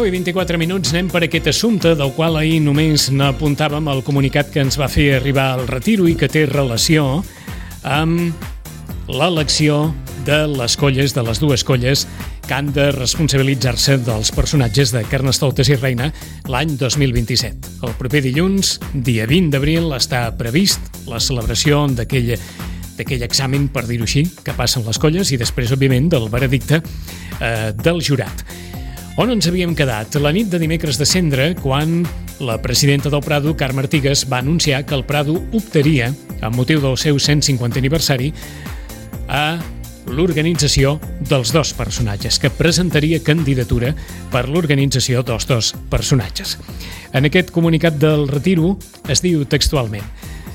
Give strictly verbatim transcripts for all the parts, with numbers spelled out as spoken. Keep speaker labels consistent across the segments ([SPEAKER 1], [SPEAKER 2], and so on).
[SPEAKER 1] nou i vint-i-quatre minuts anem per aquest assumpte del qual ahir només n'apuntàvem el comunicat que ens va fer arribar al Retiro i que té relació amb l'elecció de les colles, de les dues colles que han de responsabilitzar-se dels personatges de Carnestoltes i Reina l'any dos mil vint-i-set. El proper dilluns, dia vint d'abril, està previst la celebració d'aquell d'aquell examen, per dir-ho així, que passen les colles i després, òbviament, del veredicte eh, del jurat. On ens havíem quedat? La nit de dimecres de Cendra, quan la presidenta del Prado, Carme Artigas, va anunciar que el Prado optaria, amb motiu del seu cent cinquantè aniversari, a l'organització dels dos personatges, que presentaria candidatura per l'organització dels dos personatges. En aquest comunicat del Retiro es diu textualment: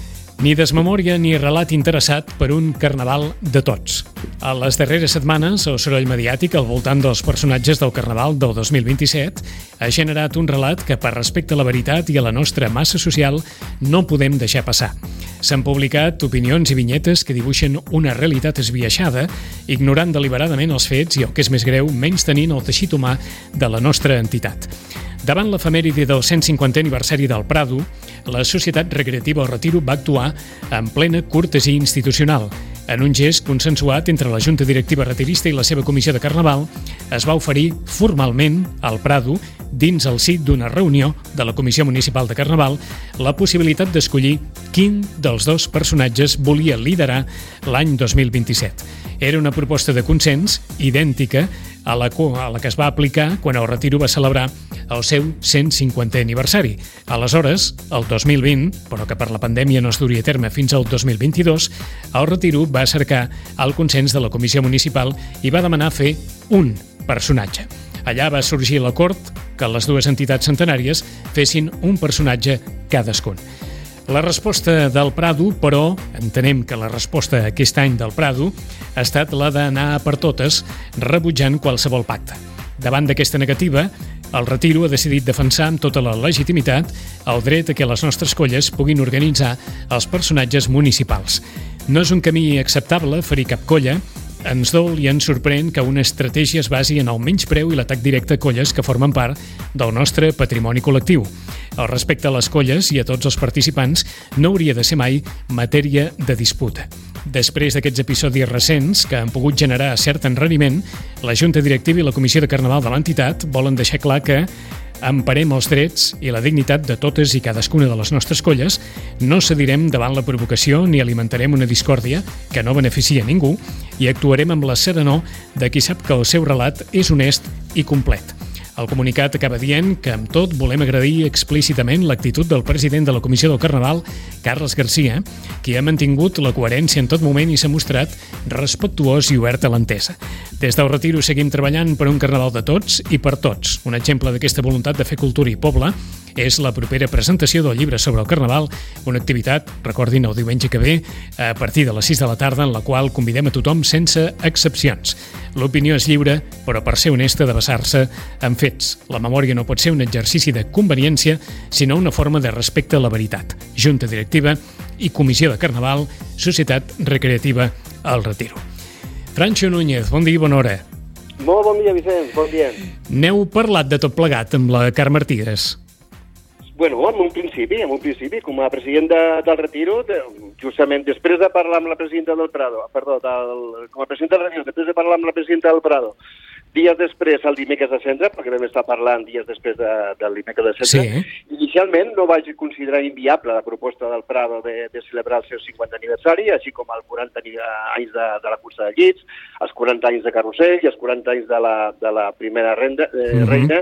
[SPEAKER 1] ni desmemòria ni relat interessat per un carnaval de tots. A les darreres setmanes, el soroll mediàtic al voltant dels personatges del carnaval del dos mil vint-i-set ha generat un relat que, per respecte a la veritat i a la nostra massa social, no podem deixar passar. S'han publicat opinions i vinyetes que dibuixen una realitat esbiaixada, ignorant deliberadament els fets i, el que és més greu, menystenint el teixit humà de la nostra entitat. Davant l'efemèride del cent cinquantè aniversari del Prado, la Societat Recreativa El Retiro va actuar en plena cortesia institucional. En un gest consensuat entre la Junta Directiva Retirista i la seva comissió de Carnaval, es va oferir formalment al Prado, dins el si d'una reunió de la Comissió Municipal de Carnaval, la possibilitat d'escollir quin dels dos personatges volia liderar l'any dos mil vint-i-set. Era una proposta de consens idèntica a la, a la que es va aplicar quan el Retiro va celebrar el seu cent cinquantè aniversari. Aleshores, el dos mil vint, però que per la pandèmia no es duria a terme fins al dos mil vint-i-dos, el Retiro va cercar el consens de la Comissió Municipal i va demanar fer un personatge. Allà va sorgir l'acord que les dues entitats centenàries fessin un personatge cadascun. La resposta del Prado, però, entenem que la resposta aquest any del Prado ha estat la d'anar per totes, rebutjant qualsevol pacte. Davant d'aquesta negativa, el Retiro ha decidit defensar amb tota la legitimitat el dret a que les nostres colles puguin organitzar els personatges municipals. No és un camí acceptable ferir cap colla. Ens dol i ens sorprèn que una estratègia es basi en el menyspreu i l'atac directe a colles que formen part del nostre patrimoni col·lectiu. El respecte a les colles i a tots els participants no hauria de ser mai matèria de disputa. Després d'aquests episodis recents que han pogut generar cert enrariment, la Junta Directiva i la Comissió de Carnaval de l'entitat volen deixar clar que emparem els drets i la dignitat de totes i cadascuna de les nostres colles, no cedirem davant la provocació ni alimentarem una discòrdia que no beneficia a ningú i actuarem amb la serenor de qui sap que el seu relat és honest i complet. El comunicat acaba dient que, amb tot, volem agrair explícitament l'actitud del president de la Comissió del Carnaval, Carles Garcia, qui ha mantingut la coherència en tot moment i s'ha mostrat respectuós i obert a l'entesa. Des del Retiro seguim treballant per un Carnaval de tots i per tots. Un exemple d'aquesta voluntat de fer cultura i poble és la propera presentació del llibre sobre el Carnaval, una activitat, recordin, el diumenge que ve, a partir de les sis de la tarda, en la qual convidem a tothom sense excepcions. L'opinió és lliure, però per ser honesta de basar-se en fets. La memòria no pot ser un exercici de conveniència, sinó una forma de respecte a la veritat. Junta Directiva i Comissió de Carnaval, Societat Recreativa El Retiro. Francho Núñez, bon dia i bona hora.
[SPEAKER 2] Molt bon dia, Vicent, bon dia.
[SPEAKER 1] N'heu parlat de tot plegat amb la Carme Artigas?
[SPEAKER 2] Bueno, en un principi, en un principi, com a president de, del Retiro, de, justament després de parlar amb la presidenta del Prado, perdó, del, com a president del Retiro, després de parlar amb la presidenta del Prado, dies després, el dimecres de Cendra, perquè vam estar parlant dies després de, del dimecres de Cendra, sí. Inicialment no vaig considerar inviable la proposta del Prado de, de celebrar el seu cinquantè aniversari, així com els quaranta anys de, de la cursa de llits, els quaranta anys de carrusel i els quaranta anys de la, de la primera renda, eh, uh-huh. reina,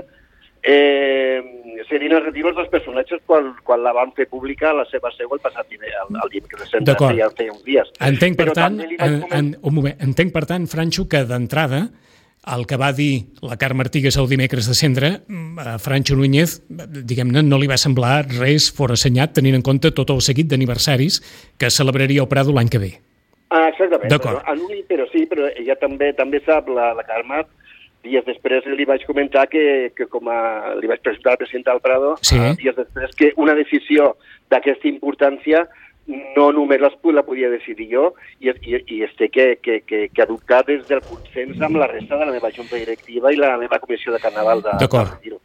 [SPEAKER 2] Eh, serien els retiros dels personatges quan, quan la van fer pública a la seva seu el passat dia, el, el dimecres de Cendra, ja feia uns dies.
[SPEAKER 1] Entenc, per tant, en, en, un moment, entenc, per tant, Francho, que d'entrada el que va dir la Carme Artigas el dimecres de Cendra, a Francho Núñez, diguem-ne, no li va semblar res forassenyat, tenint en compte tot el seguit d'aniversaris que celebraria el Prado l'any que ve.
[SPEAKER 2] Ah, exactament. Però, en un, però sí, però ella també també sap, la, la Carme, dies després li vaig comentar que, que com a, li vaig presentar al president del Prado, sí. uh, dies després, que una decisió d'aquesta importància no només la, la podia decidir jo i, i, i es té que, que, que, que adoptar des del consens amb la resta de la meva junta directiva i la meva comissió de Carnaval de,
[SPEAKER 1] D'acord.
[SPEAKER 2] de Retiro.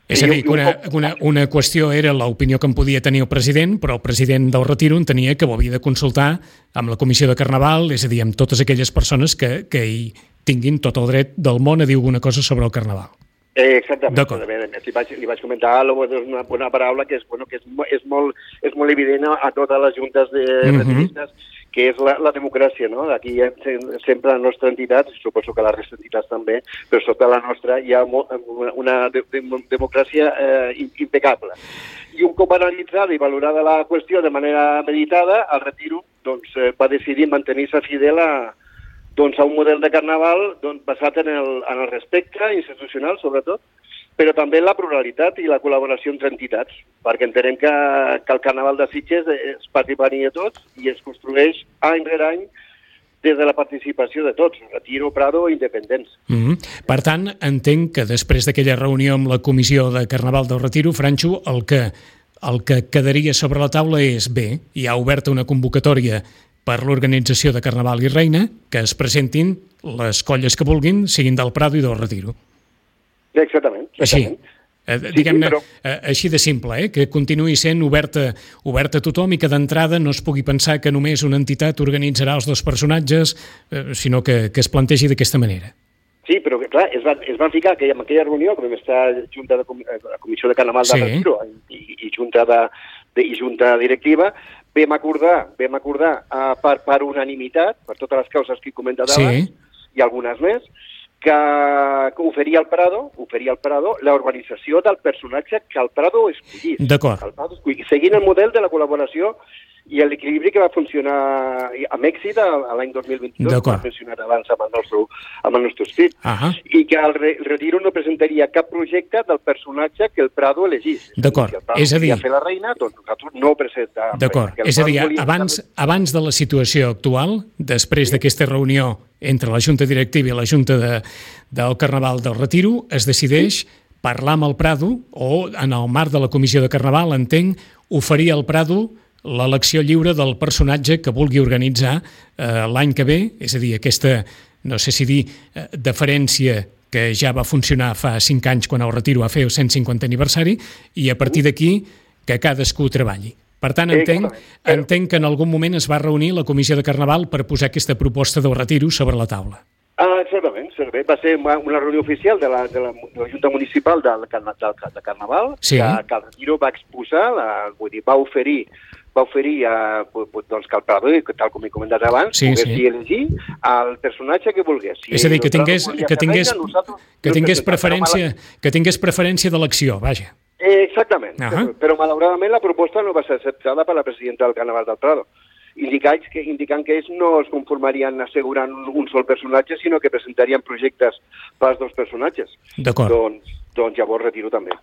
[SPEAKER 1] És a dir, que una, una, una qüestió era l'opinió que en podia tenir el president, però el president del Retiro entenia que ho havia de consultar amb la Comissió de Carnaval, és a dir, amb totes aquelles persones que, que hi tinguin tot el dret del món a dir alguna cosa sobre el Carnaval.
[SPEAKER 2] Eh, exactament. Li vaig, li vaig comentar una bona paraula que és, bueno, que és, és, molt, és molt evident a totes les juntes de retiristes, uh-huh. que és la, la democràcia, no? Aquí sempre la nostra entitat, suposo que les restes entitats també, però sota la nostra hi ha una de, de, democràcia eh, impecable. I un cop analitzada i valorada la qüestió de manera meditada, el Retiro doncs, va decidir mantenir-se fidel a, doncs, a un model de carnaval doncs, basat en el, en el respecte institucional, sobretot, però també la pluralitat i la col·laboració entre entitats, perquè entenem que, que el Carnaval de Sitges és patrimoni de tots i es construeix any rere any des de la participació de tots, Retiro, Prado i independents.
[SPEAKER 1] Mm-hmm. Per tant, entenc que després d'aquella reunió amb la Comissió de Carnaval del Retiro, Franxo, el que, el que quedaria sobre la taula és bé, hi ha oberta una convocatòria per l'organització de Carnaval i Reina, que es presentin les colles que vulguin, siguin del Prado i del Retiro.
[SPEAKER 2] Exactament. exactament.
[SPEAKER 1] Així, eh, diguem-ne, sí, sí, però... eh, així de simple, eh, que continuï sent oberta, oberta a tothom i que d'entrada no es pugui pensar que només una entitat organitzarà els dos personatges, eh, sinó que, que es plantegi d'aquesta manera.
[SPEAKER 2] Sí, però clar, es van, es van ficar que en aquella reunió, que vam estar junta de la Comissió de Carnaval de sí. Retiro i, i, junta de, de, i junta directiva, vam acordar, vam acordar uh, per, per unanimitat, per totes les causes que he comentat sí. abans, i algunes més, que, que oferia al Prado, oferia al Prado la urbanització del personatge que el Prado escollís.
[SPEAKER 1] D'acord.
[SPEAKER 2] El Prado escollís, seguint el model de la col·laboració i l'equilibri que va funcionar amb èxit l'any dos mil vint-i-dos, que va funcionar abans amb el nostre, amb el nostre esprit, uh-huh. i que el, re, el Retiro no presentaria cap projecte del personatge que el Prado elegís.
[SPEAKER 1] D'acord, és a dir...
[SPEAKER 2] Si el Prado volia fer la reina, doncs nosaltres no presentàvem.
[SPEAKER 1] D'acord, és a dir, abans, abans de la situació actual, després sí. d'aquesta reunió entre la Junta Directiva i la Junta de, del Carnaval del Retiro, es decideix sí. parlar amb el Prado, o en el marc de la Comissió de Carnaval, entenc, oferir al Prado l'elecció lliure del personatge que vulgui organitzar eh, l'any que ve, és a dir, aquesta, no sé si dir, eh, deferència que ja va funcionar fa cinc anys quan el Retiro va fer el cent cinquantè aniversari, i a partir d'aquí que cadascú treballi. Per tant, entenc, entenc que en algun moment es va reunir la Comissió de Carnaval per posar aquesta proposta del Retiro sobre la taula.
[SPEAKER 2] Ah, certament, certament. Va ser una reunió oficial de la, de la, de la Junta Municipal del, del, de Carnaval, sí. que, que el Retiro va exposar, la, vull dir, va oferir va oferir a, doncs, que el Prado, tal com he comentat abans, sí, pogués sí. elegir el personatge que volgués. Si
[SPEAKER 1] és a dir, que tingués, que tingués, que tingués, preferència, que tingués preferència d'elecció, vaja.
[SPEAKER 2] Eh, exactament, uh-huh. però, però malauradament la proposta no va ser acceptada per la presidenta del Carnaval del Prado, indicant que, indicant que ells no es conformarien assegurant un sol personatge, sinó que presentarien projectes pels dos personatges.
[SPEAKER 1] D'acord.
[SPEAKER 2] Doncs, doncs llavors Retiro també.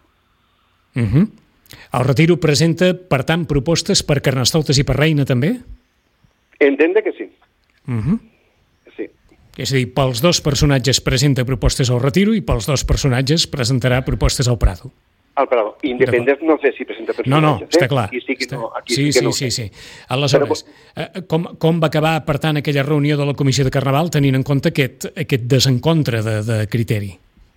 [SPEAKER 1] Mhm. Uh-huh. El Retiro presenta, per tant, propostes per Carnestoltes i per Reina, també?
[SPEAKER 2] Entén que sí.
[SPEAKER 1] Uh-huh.
[SPEAKER 2] Sí.
[SPEAKER 1] És a dir, pels dos personatges presenta propostes al Retiro i pels dos personatges presentarà propostes al Prado.
[SPEAKER 2] Al Prado. Independents no sé si presenta personatges.
[SPEAKER 1] No, no, està clar.
[SPEAKER 2] Aquí sí que
[SPEAKER 1] està...
[SPEAKER 2] no. Aquí
[SPEAKER 1] sí,
[SPEAKER 2] sí, que
[SPEAKER 1] sí,
[SPEAKER 2] no
[SPEAKER 1] sí, sí. Aleshores, Però... com, com va acabar, per tant, aquella reunió de la Comissió de Carnaval tenint en compte aquest, aquest desencontre de, de criteri?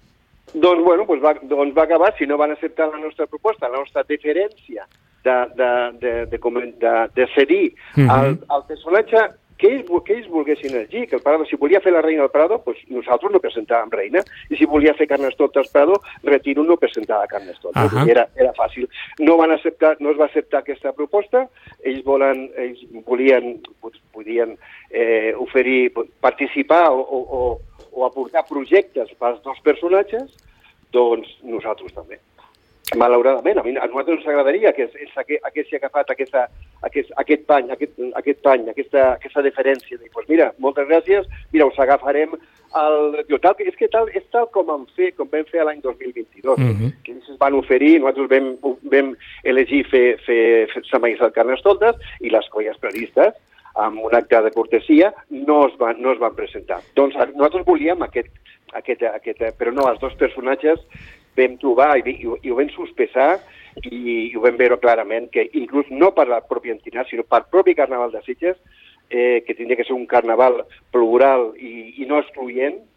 [SPEAKER 2] Doncs, bueno, doncs va, doncs va acabar, si no van acceptar la nostra proposta, la nostra diferència de, de, de, de, de, de cedir uh-huh. al, al personatge que ells, que ells volguessin elegir, que el Prado, si volia fer la reina al Prado, doncs nosaltres no presentàvem reina, i si volia fer Carnestoltes al Prado, Retiro no presentava Carnestoltes. Uh-huh. Era, era fàcil. No van acceptar, no es va acceptar aquesta proposta, ells, volen, ells volien, podien eh, oferir, participar o, o, o, o aportar projectes pels dos personatges, doncs nosaltres també. Malauradament, a, mi, a nosaltres ens agradaria que haguessi agafat aquesta, aquest, aquest pany, aquest, aquest pany, aquesta, aquesta deferència, de, pues mira, moltes gràcies, mira, us agafarem el... Tal, és que tal, és tal com vam fer, com vam fer l'any dos mil vint-i-dos, uh-huh. que ells es van oferir, nosaltres vam, vam elegir fer, fer, fer Sant Majestat Carnestoltes i les colles previstes, amb un acte de cortesia, no es van, no es van presentar. Doncs nosaltres volíem aquest, aquest, aquest, però no, els dos personatges vam trobar i, i, i ho vam sospesar i, i ho vam veure clarament que inclús no per la pròpia entitat, sinó per propi Carnaval de Sitges, eh, que tindria que ser un carnaval plural i, i no excloent,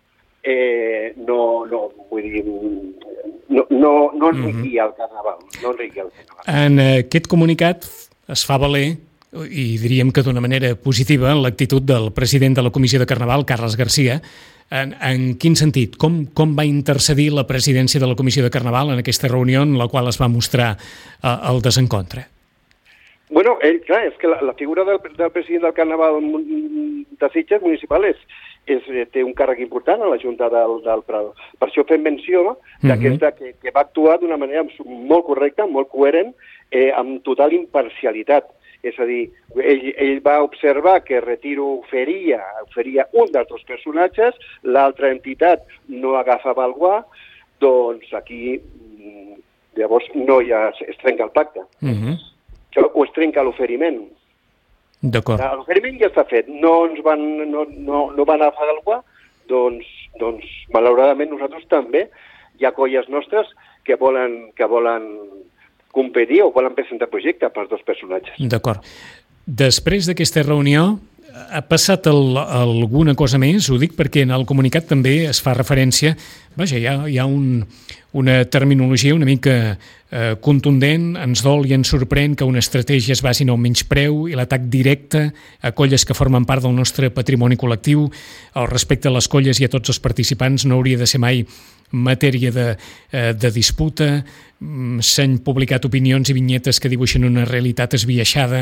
[SPEAKER 2] eh, no, no, vull dir, no, no, no enriquia el Carnaval, no enriquia el Carnaval.
[SPEAKER 1] En aquest comunicat es fa valer, i diríem que d'una manera positiva, l'actitud del president de la Comissió de Carnaval, Carles Garcia. En, en quin sentit? Com, com va intercedir la presidència de la Comissió de Carnaval en aquesta reunió en la qual es va mostrar eh, el desencontre?
[SPEAKER 2] Bueno, ell, clar, és que la, la figura del, del president del Carnaval de Sitges municipal és, és, té un càrrec important a la Junta del, del Prado. Per això fem menció d'aquesta, que, que va actuar d'una manera molt correcta, molt coherent, eh, amb total imparcialitat. És a dir, ell, ell va observar que Retiro oferia, oferia un dels dos personatges, l'altra entitat no agafava el guà, doncs aquí llavors no hi ha, es trenca el pacte. Uh-huh. O es trenca l'oferiment.
[SPEAKER 1] D'acord.
[SPEAKER 2] L'oferiment ja està fet. No ens van, no, no, no van agafar el guà, doncs, doncs malauradament nosaltres també hi ha colles nostres que volen, que volen competir o volen presentar projecte pels dos personatges.
[SPEAKER 1] D'acord. Després d'aquesta reunió, ha passat el, alguna cosa més? Ho dic perquè en el comunicat també es fa referència, vaja, hi ha, hi ha un, una terminologia una mica eh, contundent, ens dol i ens sorprèn que una estratègia es basi en el menyspreu i l'atac directe a colles que formen part del nostre patrimoni col·lectiu. El respecte a les colles i a tots els participants no hauria de ser mai matèria de, eh, de disputa. S'han publicat opinions i vinyetes que dibuixen una realitat esbiaixada.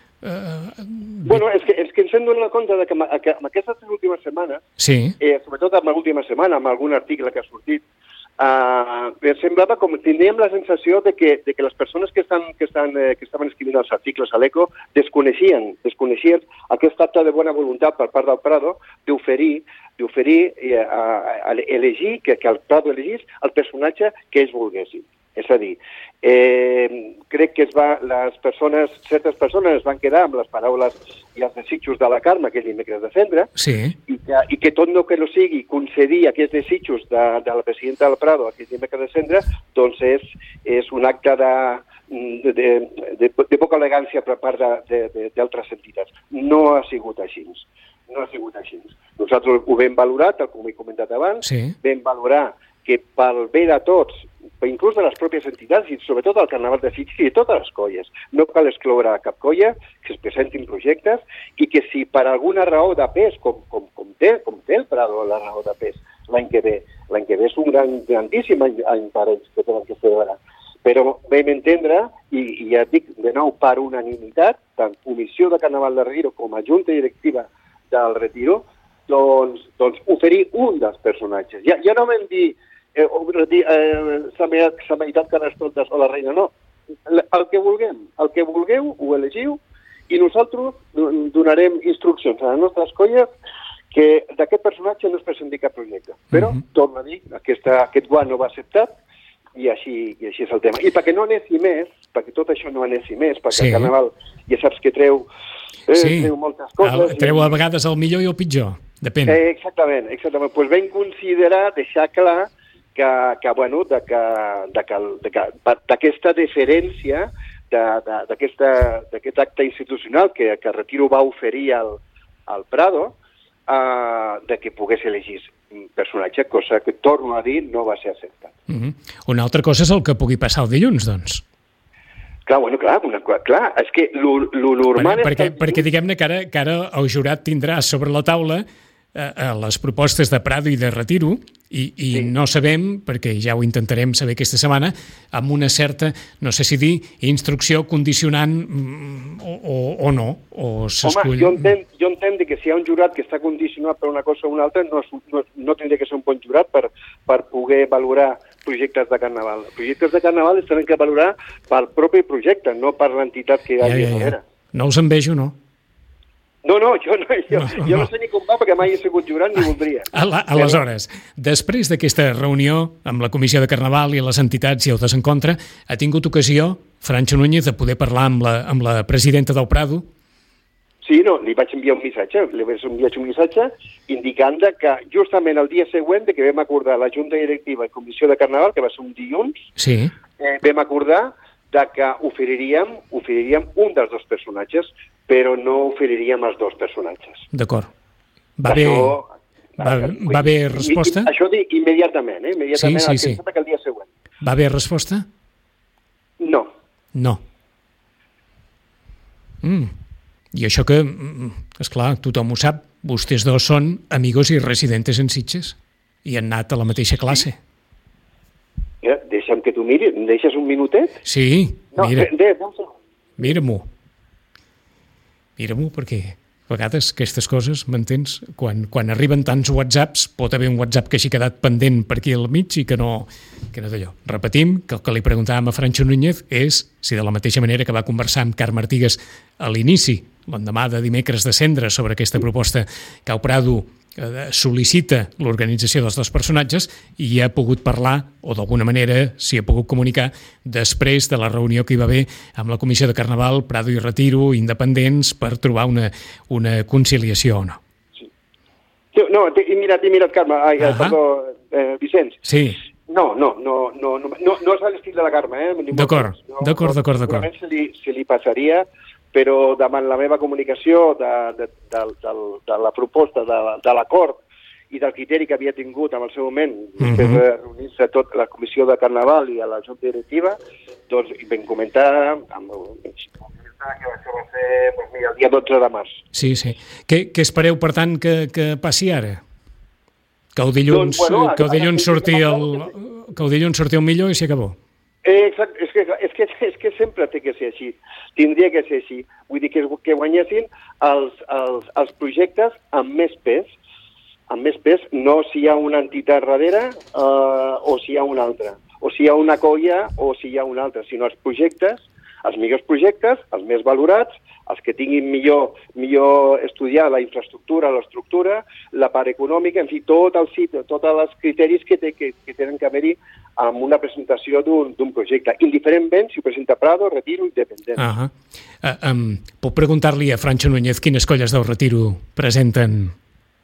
[SPEAKER 2] Uh, bueno, és que, és que ens hem donat compte de que, que en aquestes últimes setmanes,
[SPEAKER 1] sí.
[SPEAKER 2] eh, sobretot en l'última setmana, amb algun article que ha sortit, uh, em semblava com tindríem la sensació de que, de que les persones que, estan, que, estan, eh, que estaven escrivint els articles a l'Eco desconeixien, desconeixien aquest acte de bona voluntat per part del Prado d'oferir d'oferir eh, a, a elegir, que, que el Prado elegís el personatge que ells volguessin. És a dir, eh, crec que es va, les persones, certes persones es van quedar amb les paraules i els desitjos de la Carme aquell dimecres de cendre,
[SPEAKER 1] sí.
[SPEAKER 2] i, que, i que tot no que no sigui concedir aquests desitjos de, de la presidenta del Prado aquell dimecres de cendre, doncs és, és un acte de, de, de, de, de poca elegància per part d'altres entitats. No ha sigut així. No ha sigut així. Nosaltres ho vam valorar, tal com he comentat abans,
[SPEAKER 1] sí.
[SPEAKER 2] vam valorar que pel bé de tots, inclús de les pròpies entitats i sobretot del Carnaval de Sitges i de totes les colles, no cal excloure cap colla, que es presentin projectes i que si per alguna raó de pes, com, com, com, té, com té el Prado la raó de pes l'any que ve, l'any que ve és un gran, grandíssim any, any per ells que tenen que celebrar. Però vam entendre, i, i ja dic de nou per unanimitat, tant Comissió de Carnaval de Retiro com a Junta Directiva del Retiro, doncs, doncs oferir un dels personatges. Ja, ja no vam dir eh, eh, s'ha meritat Carnestoltes o la reina, no. El que vulguem, el que vulgueu ho elegiu i nosaltres donarem instruccions a les nostres colles que d'aquest personatge no es presenti cap projecte. Però, uh-huh. torno a dir, aquesta, aquest guant no va acceptat i així, i així és el tema. I perquè no anessi més, perquè tot això no anessi més, perquè sí. el Carnaval ja saps que treu Eh,
[SPEAKER 1] sí,
[SPEAKER 2] treu moltes coses.
[SPEAKER 1] El, treu a vegades el millor i el pitjor, depèn.
[SPEAKER 2] Eh, exactament, exactament. Pues vam considerar, deixar clar que, que bueno, de que, de que, de que, d'aquesta deferència, d'aquest acte institucional que, que Retiro va oferir al, al Prado, eh, de que pogués elegir un personatge, cosa que, torno a dir, no va ser acceptat.
[SPEAKER 1] Uh-huh. Una altra cosa és el que pugui passar el dilluns, doncs.
[SPEAKER 2] Clar, bueno, clar, una, clar, és que lo, lo normal...
[SPEAKER 1] Per, perquè,
[SPEAKER 2] és que...
[SPEAKER 1] perquè diguem-ne que ara, que ara el jurat tindrà sobre la taula eh, les propostes de Prado i de Retiro i, i sí. no sabem, perquè ja ho intentarem saber aquesta setmana, amb una certa, no sé si dir, instrucció condicionant o, o, o no. O
[SPEAKER 2] Home, jo entenc, jo entenc que si hi ha un jurat que està condicionat per una cosa o una altra, no, no, no tindria que ser un bon jurat per, per poder valorar projectes de Carnaval. Els projectes de Carnaval es tenen que valorar pel propi projecte, no per l'entitat que hi ha
[SPEAKER 1] ja, ja, ja. No us envejo, no?
[SPEAKER 2] No, no, jo no, jo, no, no. jo no sé ni com va perquè mai he sigut jurat ni voldria.
[SPEAKER 1] Aleshores, després d'aquesta reunió amb la Comissió de Carnaval i les entitats i el desencontre, ha tingut ocasió, Francho Núñez, de poder parlar amb la, amb la presidenta del Prado?
[SPEAKER 2] Sí, no, li vaig enviar un missatge, li vaig enviar un missatge indicant que justament el dia següent de que vam acordar la Junta Directiva i Comissió de Carnaval, que va ser un dilluns,
[SPEAKER 1] sí.
[SPEAKER 2] eh, vam acordar de que oferiríem, oferiríem un dels dos personatges, però no oferiríem els dos personatges.
[SPEAKER 1] D'acord. Va haver, Va, va haver resposta?
[SPEAKER 2] I, això dic immediatament, eh? Immediatament,
[SPEAKER 1] sí, sí, sí.
[SPEAKER 2] que el dia següent.
[SPEAKER 1] Va haver resposta?
[SPEAKER 2] No.
[SPEAKER 1] No. Mm. I això que, esclar, tothom ho sap, vostès dos són amigos i residentes en Sitges i han anat a la mateixa classe.
[SPEAKER 2] Ja, deixa'm que tu miris, em deixes un minutet?
[SPEAKER 1] Sí,
[SPEAKER 2] no,
[SPEAKER 1] mira.
[SPEAKER 2] De, de, de,
[SPEAKER 1] Mira-m'ho. Mira-m'ho, perquè a vegades aquestes coses, m'entens? Quan, quan arriben tants whatsapps, pot haver un whatsapp que hagi quedat pendent per aquí al mig i que no, que no d'allò. Repetim que el que li preguntàvem a Francho Núñez és si de la mateixa manera que va conversar amb Carme Artigas a l'inici, l'endemà de dimecres de cendra, sobre aquesta proposta que Au Prado sol·licita l'organització dels dos personatges i ha pogut parlar, o d'alguna manera s'hi ha pogut comunicar, després de la reunió que hi va haver amb la Comissió de Carnaval, Prado i Retiro, independents, per trobar una, una conciliació o no.
[SPEAKER 2] Sí. No, he mirat, he mirat, Carme, ai, uh -huh. perdó, eh, Vicenç.
[SPEAKER 1] Sí.
[SPEAKER 2] No, no, no, no, no, no, no és a l'estil de la Carme, eh?
[SPEAKER 1] D'acord,
[SPEAKER 2] no,
[SPEAKER 1] d'acord, d'acord, d'acord.
[SPEAKER 2] Segurament se li, se li passaria, però davant la meva comunicació de, de, de, de, de la proposta, de, de l'acord i del criteri que havia tingut en el seu moment, després uh -huh. de reunir-se tot la comissió de Carnaval i a la Junta Directiva, doncs vam comentar amb el que això va ser doncs, mira, el dia dotze de març.
[SPEAKER 1] Sí, sí. Què, què espereu, per tant, que, que passi ara? Que el dilluns, doncs, bueno, que el dilluns surti el, que el dilluns surti el millor i s'hi acabó.
[SPEAKER 2] Eh, exacte, és que, és, que, és que sempre té que ser així, tindria que ser així. Vull dir que, que guanyessin els, els, els projectes amb més pes, amb més pes, no si hi ha una entitat darrere eh, o si hi ha una altra, o si hi ha una colla o si hi ha una altra, sinó els projectes, els millors projectes, els més valorats, els que tinguin millor, millor estudiar la infraestructura, l'estructura, la part econòmica, en fi, tot el sitio, tots els criteris que, té, que, que tenen que haver-hi amb una presentació d'un projecte. Indiferentment si ho presenta Prado, Retiro, Independent.
[SPEAKER 1] Uh -huh. uh, um, puc preguntar-li a Francho Núñez quines colles del Retiro presenten?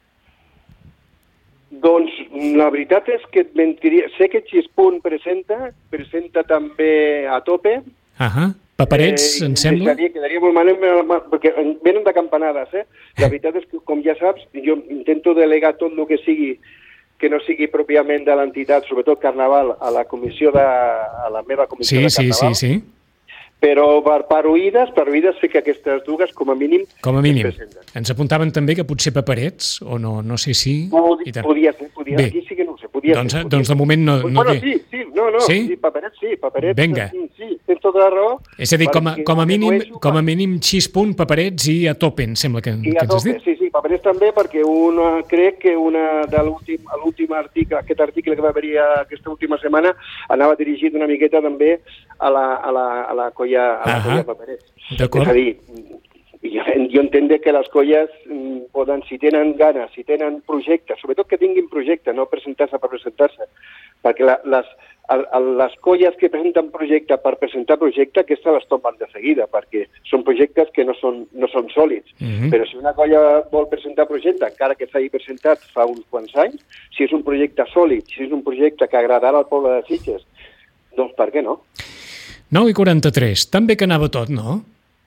[SPEAKER 2] Doncs la veritat és que et mentiria. Sé que Xispunt presenta, presenta també a tope.
[SPEAKER 1] Uh -huh. Paperets, eh, em sembla?
[SPEAKER 2] Deixaria, quedaria molt malament, perquè venen de campanades, eh? La veritat és que, com ja saps, jo intento delegar tot el que sigui, que no sigui pròpiament de l'entitat, sobretot Carnaval, a la comissió de, a la meva comissió
[SPEAKER 1] sí,
[SPEAKER 2] de Carnaval.
[SPEAKER 1] Sí, sí, sí.
[SPEAKER 2] Però per, per oïdes, per oïdes sé que aquestes dues, com a mínim,
[SPEAKER 1] com a mínim. Ens apuntaven també que potser Paperets, o no, no sé si...
[SPEAKER 2] Pod, podia ser, podia ser. Aquí sí que no ho sé, podia
[SPEAKER 1] doncs,
[SPEAKER 2] ser. Podia
[SPEAKER 1] doncs de moment no...
[SPEAKER 2] Pues,
[SPEAKER 1] no
[SPEAKER 2] bueno,
[SPEAKER 1] té...
[SPEAKER 2] sí, sí, no, no,
[SPEAKER 1] sí?
[SPEAKER 2] sí, Paperets sí, Paperets
[SPEAKER 1] Vinga.
[SPEAKER 2] sí, sí, tens tota la raó.
[SPEAKER 1] És a dir, com a, com a mínim, com a mínim Xispunt, Paperets i a tope, em sembla que,
[SPEAKER 2] I
[SPEAKER 1] que
[SPEAKER 2] a
[SPEAKER 1] ens has
[SPEAKER 2] tope,
[SPEAKER 1] dit.
[SPEAKER 2] sí, sí, Paperets també, perquè una, crec que una de l'últim article, aquest article que va haver-hi aquesta última setmana, anava dirigit una miqueta també a la, a la, a la colla, a la colla Paperets.
[SPEAKER 1] D'acord.
[SPEAKER 2] És a dir, jo, jo entenc que les colles poden, si tenen ganes, si tenen projecte, sobretot que tinguin projecte, no presentar-se per presentar-se, perquè la, les, el, el, les colles que presenten projecte per presentar projecte, aquestes les tomen de seguida, perquè són projectes que no són, no són sòlids. Uh-huh. Però si una colla vol presentar projecte, encara que s'hagi presentat fa uns quants anys, si és un projecte sòlid, si és un projecte que agradarà al poble de Sitges, doncs per què no?
[SPEAKER 1] nou i quaranta-tres, també que anava tot, no?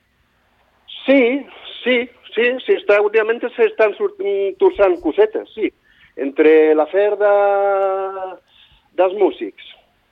[SPEAKER 2] Sí, sí, sí, sí, està, últimament s'estan torçant cosetes, sí. Entre l'afer de, dels músics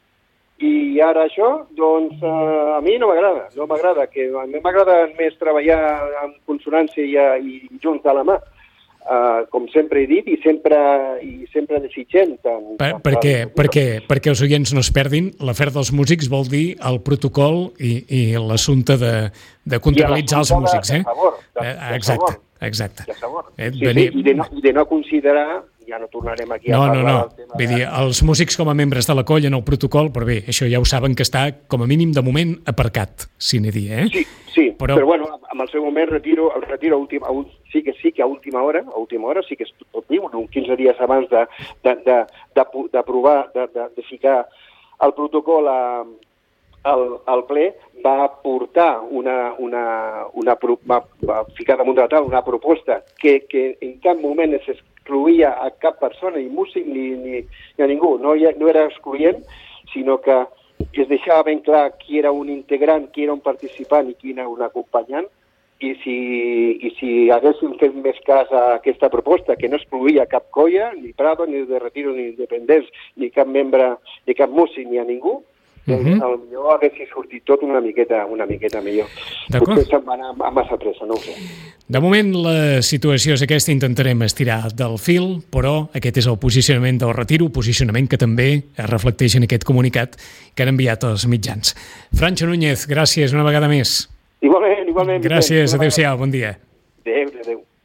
[SPEAKER 2] i ara això, doncs uh, a mi no m'agrada, no m'agrada, que a mi m'agrada més treballar en consonància i, i junts a la mà. Uh, com sempre he dit i sempre, i sempre desitgem. Tant,
[SPEAKER 1] per,
[SPEAKER 2] tant
[SPEAKER 1] perquè, perquè, perquè els oients no es perdin, l'afer dels músics vol dir el protocol i, i l'assumpte de, de comptabilitzar els músics. Eh?
[SPEAKER 2] De favor, de,
[SPEAKER 1] eh, exacte, exacte.
[SPEAKER 2] De favor.
[SPEAKER 1] Eh,
[SPEAKER 2] sí,
[SPEAKER 1] venir...
[SPEAKER 2] sí, i, de no, I de no considerar, ja no tornarem aquí
[SPEAKER 1] no,
[SPEAKER 2] a parlar
[SPEAKER 1] no, no.
[SPEAKER 2] del tema.
[SPEAKER 1] Vull dir, els músics com a membres de la colla en el protocol, però bé, això ja ho saben que està com a mínim de moment aparcat, si n'hi dia, eh?
[SPEAKER 2] Sí, sí, però... però bueno, amb el seu moment retiro, el retiro a última, a, sí que sí que a última hora, a última hora sí que es pot dir, uns quinze dies abans de, de, de, de, d'aprovar, de, de, de ficar el protocol a, al, al ple, va portar una, una, una va, va ficar damunt de la taula una proposta que, que en cap moment es excluïa a cap persona, ni músic, ni, ni, ni a ningú, no, no era excloent, sinó que es deixava ben clar qui era un integrant, qui era un participant i qui era un acompanyant, i si, i si haguéssim fet més cas a aquesta proposta, que no excluïa cap colla, ni Prado, ni de Retiro, ni independents, ni cap membre, ni cap músic, ni a ningú, uh -huh. potser haguessi sortit tot una miqueta, una miqueta millor. Potser se'n va anar a massa pressa, no ho sé.
[SPEAKER 1] De moment la situació és aquesta, intentarem estirar del fil, però aquest és el posicionament del Retiro, posicionament que també es reflecteix en aquest comunicat que han enviat els mitjans. Francho Núñez, gràcies una vegada més.
[SPEAKER 2] Igualment, igualment.
[SPEAKER 1] Gràcies, adéu-siau, bon dia.
[SPEAKER 2] Adéu, adéu.